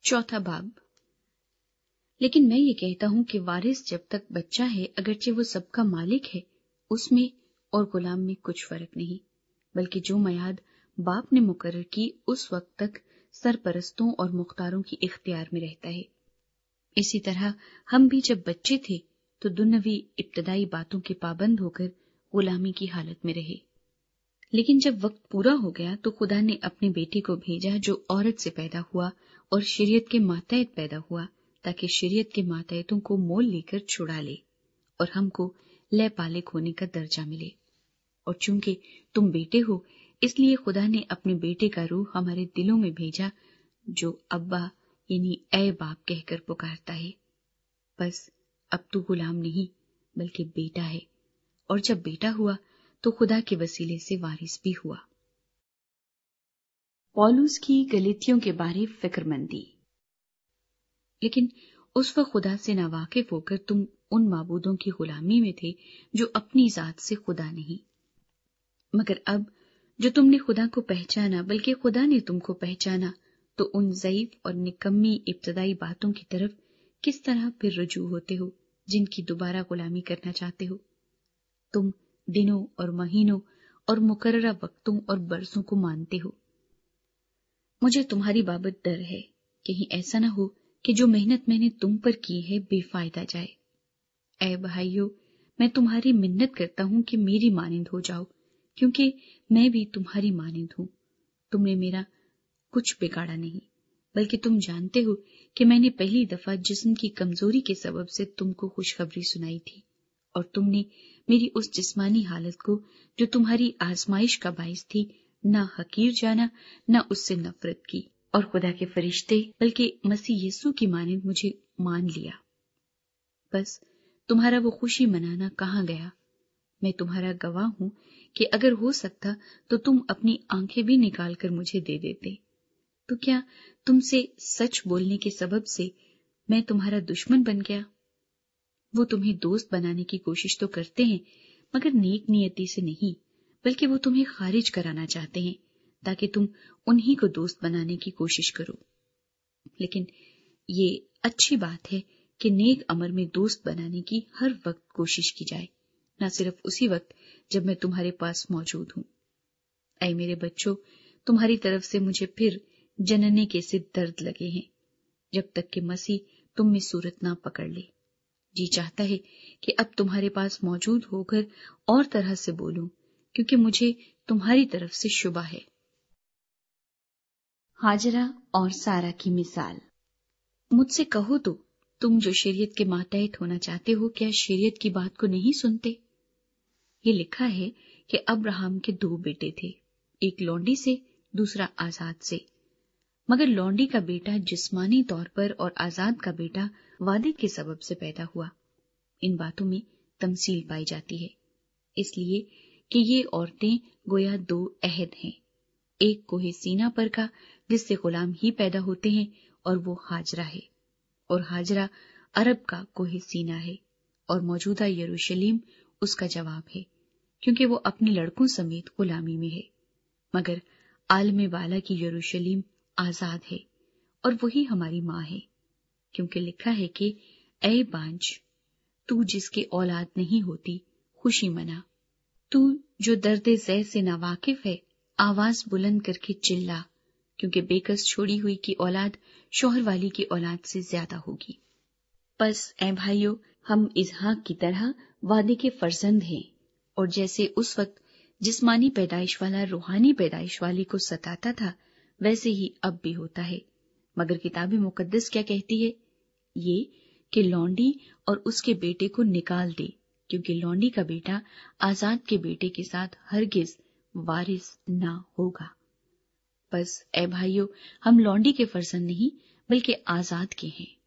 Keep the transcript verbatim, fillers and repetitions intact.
چوتھا باب۔ لیکن میں یہ کہتا ہوں کہ وارث جب تک بچہ ہے، اگرچہ وہ سب کا مالک ہے، اس میں اور غلام میں کچھ فرق نہیں، بلکہ جو میعاد باپ نے مقرر کی اس وقت تک سرپرستوں اور مختاروں کی اختیار میں رہتا ہے۔ اسی طرح ہم بھی جب بچے تھے تو دنیاوی ابتدائی باتوں کے پابند ہو کر غلامی کی حالت میں رہے، لیکن جب وقت پورا ہو گیا تو خدا نے اپنے بیٹے کو بھیجا جو عورت سے پیدا ہوا اور شریعت کے ماتحت پیدا ہوا، تاکہ شریعت کے ماتحتوں کو مول لے کر چھڑا لے اور ہم کو لے پالک ہونے کا درجہ ملے۔ اور چونکہ تم بیٹے ہو، اس لیے خدا نے اپنے بیٹے کا روح ہمارے دلوں میں بھیجا، جو ابا یعنی اے باپ کہہ کر پکارتا ہے۔ بس اب تو غلام نہیں بلکہ بیٹا ہے، اور جب بیٹا ہوا تو خدا کے وسیلے سے وارث بھی ہوا۔ پولس کی گلاتیوں کے بارے فکر مندی۔ لیکن اس وقت خدا سے ناواقف ہو کر تم ان معبودوں کی غلامی میں تھے جو اپنی ذات سے خدا نہیں، مگر اب جو تم نے خدا کو پہچانا، بلکہ خدا نے تم کو پہچانا، تو ان ضعیف اور نکمی ابتدائی باتوں کی طرف کس طرح پھر رجوع ہوتے ہو جن کی دوبارہ غلامی کرنا چاہتے ہو۔ تم دنوں اور مہینوں اور مقررہ وقتوں اور برسوں کو مانتے ہو۔ مجھے تمہاری بابت ڈر ہے، کہیں ایسا نہ ہو کہ جو محنت میں نے تم پر کی ہے بے فائدہ جائے۔ اے بھائیو، میں تمہاری منت کرتا ہوں کہ میری مانند ہو جاؤ، کیونکہ میں بھی تمہاری مانند ہوں۔ تم نے میرا کچھ بگاڑا نہیں، بلکہ تم جانتے ہو کہ میں نے پہلی دفعہ جسم کی کمزوری کے سبب سے تم کو خوشخبری سنائی تھی، اور تم نے میری اس جسمانی حالت کو جو تمہاری آزمائش کا باعث تھی نہ حقیر جانا نہ اس سے نفرت کی، اور خدا کے فرشتے بلکہ مسیح یسوع کی مانند مجھے مان لیا۔ بس تمہارا وہ خوشی منانا کہاں گیا؟ میں تمہارا گواہ ہوں کہ اگر ہو سکتا تو تم اپنی آنکھیں بھی نکال کر مجھے دے دیتے۔ تو کیا تم سے سچ بولنے کے سبب سے میں تمہارا دشمن بن گیا؟ وہ تمہیں دوست بنانے کی کوشش تو کرتے ہیں، مگر نیک نیتی سے نہیں، بلکہ وہ تمہیں خارج کرانا چاہتے ہیں تاکہ تم انہی کو دوست بنانے کی کوشش کرو۔ لیکن یہ اچھی بات ہے کہ نیک امر میں دوست بنانے کی ہر وقت کوشش کی جائے، نہ صرف اسی وقت جب میں تمہارے پاس موجود ہوں۔ اے میرے بچوں، تمہاری طرف سے مجھے پھر جننے کے سے درد لگے ہیں، جب تک کہ مسیح تم میں صورت نہ پکڑ لے۔ جی چاہتا ہے کہ اب تمہارے پاس موجود ہو کر اور طرح سے بولوں، کیونکہ مجھے تمہاری طرف سے شبہ ہے۔ ہاجرہ اور سارہ کی مثال۔ مجھ سے کہو تو تم جو شریعت کے ماتحت ہونا چاہتے ہو، کیا شریعت کی بات کو نہیں سنتے؟ یہ لکھا ہے کہ ابراہیم کے دو بیٹے تھے، ایک لونڈی سے دوسرا آزاد سے، مگر لونڈی کا بیٹا جسمانی طور پر اور آزاد کا بیٹا وعدے کے سبب سے پیدا ہوا۔ ان باتوں میں تمثیل پائی جاتی ہے، اس لیے کہ یہ عورتیں گویا دو عہد ہیں، ایک کوہ سینا پر کا جس سے غلام ہی پیدا ہوتے ہیں اور وہ ہاجرہ ہے، اور ہاجرہ عرب کا کوہ سینا ہے، اور موجودہ یروشلم اس کا جواب ہے، کیونکہ وہ اپنے لڑکوں سمیت غلامی میں ہے، مگر عالم بالا کی یروشلم آزاد ہے، اور وہی ہماری ماں ہے، کیونکہ لکھا ہے کہ اے بانج، تو جس کے اولاد نہیں ہوتی خوشی منا، تو جو درد زہ سے ناواقف ہے آواز بلند کر کے چلا، کیونکہ بیکس چھوڑی ہوئی کی اولاد شوہر والی کی اولاد سے زیادہ ہوگی۔ پس اے بھائیو، ہم اسحاق کی طرح وعدے کے فرزند ہیں، اور جیسے اس وقت جسمانی پیدائش والا روحانی پیدائش والی کو ستاتا تھا، ویسے ہی اب بھی ہوتا ہے، مگر کتاب مقدس کیا کہتی ہے؟ یہ کہ لونڈی اور اس کے بیٹے کو نکال دے، کیونکہ لونڈی کا بیٹا آزاد کے بیٹے کے ساتھ ہرگز وارث نہ ہوگا۔ بس اے بھائیو، ہم لونڈی کے فرزند نہیں بلکہ آزاد کے ہیں۔